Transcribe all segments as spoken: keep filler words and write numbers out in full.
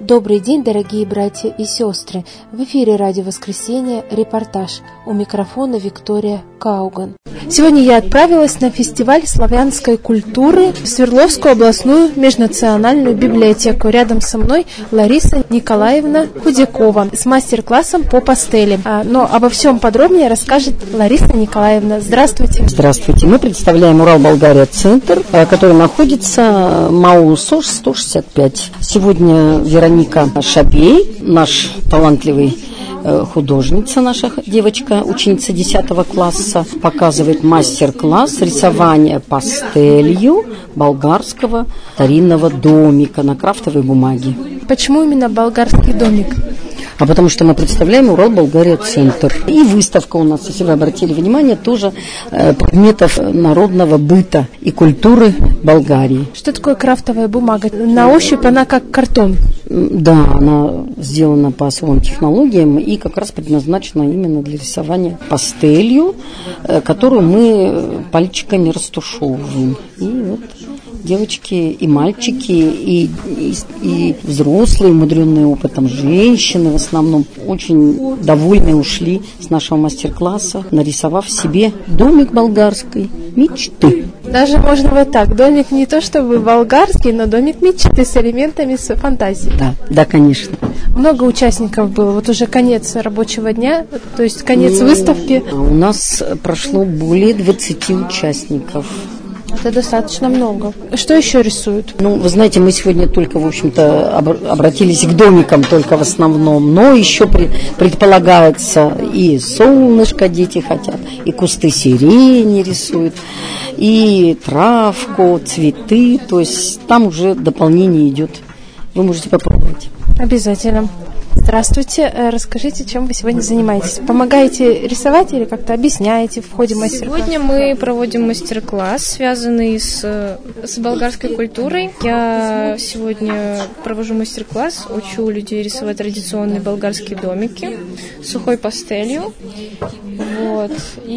Добрый день, дорогие братья и сестры! В эфире «Радио Воскресенье» репортаж. У микрофона Виктория Кауган. Сегодня я отправилась на фестиваль славянской культуры в Свердловскую областную межнациональную библиотеку. Рядом со мной Лариса Николаевна Худякова с мастер-классом по пастели. Но обо всем подробнее расскажет Лариса Николаевна. Здравствуйте. Здравствуйте. Мы представляем Урал-Болгария-центр, который находится МАУ СОЖ сто шестьдесят пять. Сегодня Вероника Шабей, наш талантливый художница, наша девочка, ученица десятого класса, показывает мастер-класс рисования пастелью болгарского старинного домика на крафтовой бумаге. Почему именно болгарский домик? А потому что мы представляем Урал-Болгария-центр. И выставка у нас, если вы обратили внимание, тоже э, предметов народного быта и культуры Болгарии. Что такое крафтовая бумага? На ощупь она как картон. Да, она сделана по особым технологиям и как раз предназначена именно для рисования пастелью, э, которую мы пальчиками растушевываем. И вот девочки и мальчики, и, и, и взрослые, умудренные опытом женщины в основном, очень довольны ушли с нашего мастер-класса, нарисовав себе домик болгарской мечты. Даже можно вот так. Домик не то чтобы болгарский, но домик мечты с элементами с фантазии. Да, да, конечно. Много участников было. Вот уже конец рабочего дня, то есть конец ну, выставки. У нас прошло более двадцати участников. Это достаточно много. Что еще рисуют? Ну, вы знаете, мы сегодня только, в общем-то, обратились к домикам только в основном, но еще при, предполагается и солнышко дети хотят, и кусты сирени рисуют, и травку, цветы, то есть там уже дополнение идет. Вы можете попробовать. Обязательно. Здравствуйте. Расскажите, чем вы сегодня занимаетесь? Помогаете рисовать или как-то объясняете в ходе мастер-класса? Сегодня мы проводим мастер-класс, связанный с, с болгарской культурой. Я сегодня провожу мастер-класс, учу людей рисовать традиционные болгарские домики сухой пастелью. Вот.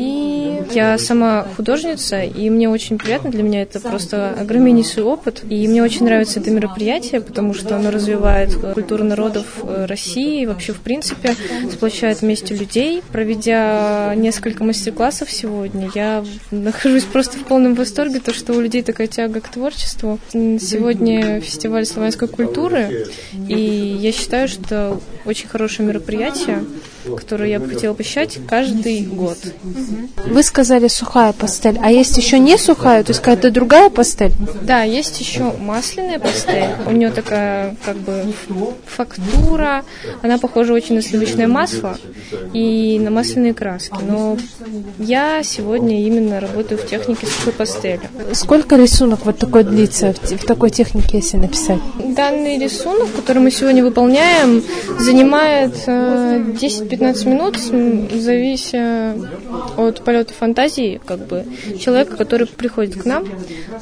И я сама художница, и мне очень приятно, для меня это просто огромнейший опыт. И мне очень нравится это мероприятие, потому что оно развивает культуру народов России, и вообще, в принципе, сплочает вместе людей. Проведя несколько мастер-классов сегодня, я нахожусь просто в полном восторге, то, что у людей такая тяга к творчеству. Сегодня фестиваль славянской культуры, и я считаю, что очень хорошее мероприятие, которое я бы хотела посещать каждый год. Вы сказали сухая пастель, а есть еще не сухая, то есть какая-то другая пастель? Да, есть еще масляная пастель. У нее такая как бы фактура, она похожа очень на сливочное масло и на масляные краски. Но я сегодня именно работаю в технике сухой пастели. Сколько рисунок вот такой длится в, в такой технике, если написать? Данный рисунок, который мы сегодня выполняем, занимает десять-пятнадцать минут, завися от полета фантазии как бы человека, который приходит к нам.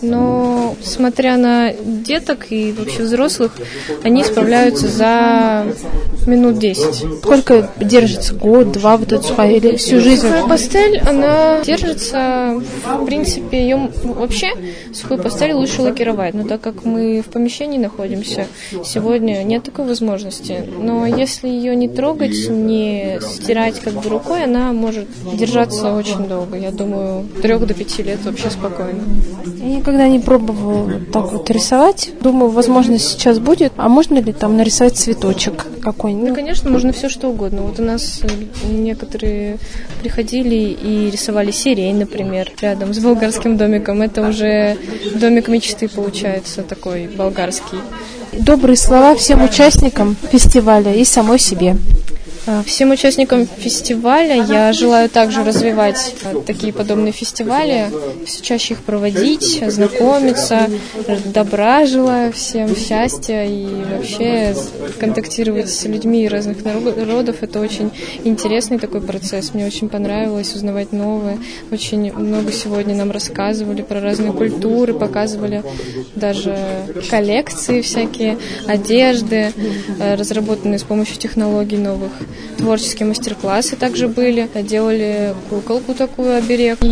Но смотря на деток и вообще взрослых, они справляются за минут десять. Сколько держится? Год, два вот эта сухая или всю жизнь? Сухая пастель, она держится, в принципе, ее вообще сухую пастель лучше лакировать, но так как мы в помещении находимся, сегодня нет такой возможности. Но если ее не трогать, не стирать как бы рукой, она может держаться очень долго. Я думаю, трех до пяти лет вообще спокойно. Я никогда не пробовала вот так вот рисовать. Думаю, возможно, сейчас будет. А можно ли там нарисовать цветочек какой-нибудь? Да, конечно, можно все что угодно. Вот у нас некоторые приходили и рисовали сирень, например, рядом с болгарским домиком. Это уже домик мечты получается, такой болгарский. Добрые слова всем участникам фестиваля и самой себе. Всем участникам фестиваля я желаю также развивать такие подобные фестивали, все чаще их проводить, знакомиться, добра желаю всем, счастья и вообще контактировать с людьми разных народов. Это очень интересный такой процесс. Мне очень понравилось узнавать новое. Очень много сегодня нам рассказывали про разные культуры, показывали даже коллекции всякие, одежды, разработанные с помощью технологий новых. Творческие мастер-классы также были. Делали куколку такую, оберег. И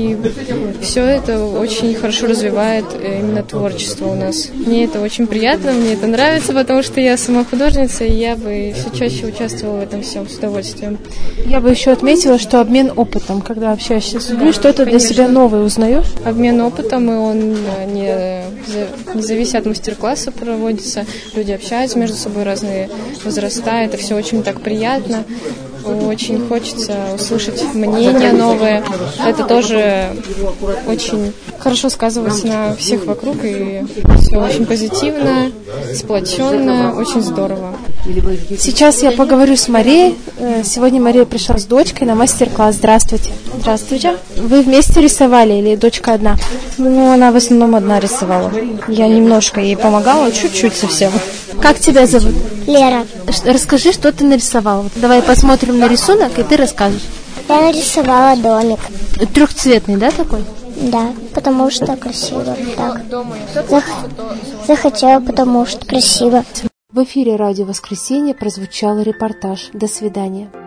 И все это очень хорошо развивает именно творчество у нас. Мне это очень приятно, мне это нравится, потому что я сама художница, и я бы все чаще участвовала в этом всем с удовольствием. Я бы еще отметила, что обмен опытом, когда общаешься с людьми, что-то для себя новое узнаешь? Обмен опытом, и он не, не зависит от мастер-класса, проводится. Люди общаются между собой, разные возраста. Это все очень так приятно. Очень хочется услышать мнения новые. Это тоже очень хорошо сказывается на всех вокруг, и все очень позитивно, сплоченно, очень здорово. Сейчас я поговорю с Марией. Сегодня Мария пришла с дочкой на мастер-класс. Здравствуйте. Здравствуйте. Вы вместе рисовали или дочка одна? Ну, она в основном одна рисовала. Я немножко ей помогала, чуть-чуть совсем. Как тебя зовут? Лера. Расскажи, что ты нарисовала. Давай посмотрим на рисунок, и ты расскажешь. Я нарисовала домик. Трехцветный, да, такой? Да, потому что красиво. Так. Зах... Захотела, потому что красиво. В эфире «Радио Воскресенье» прозвучал репортаж. До свидания.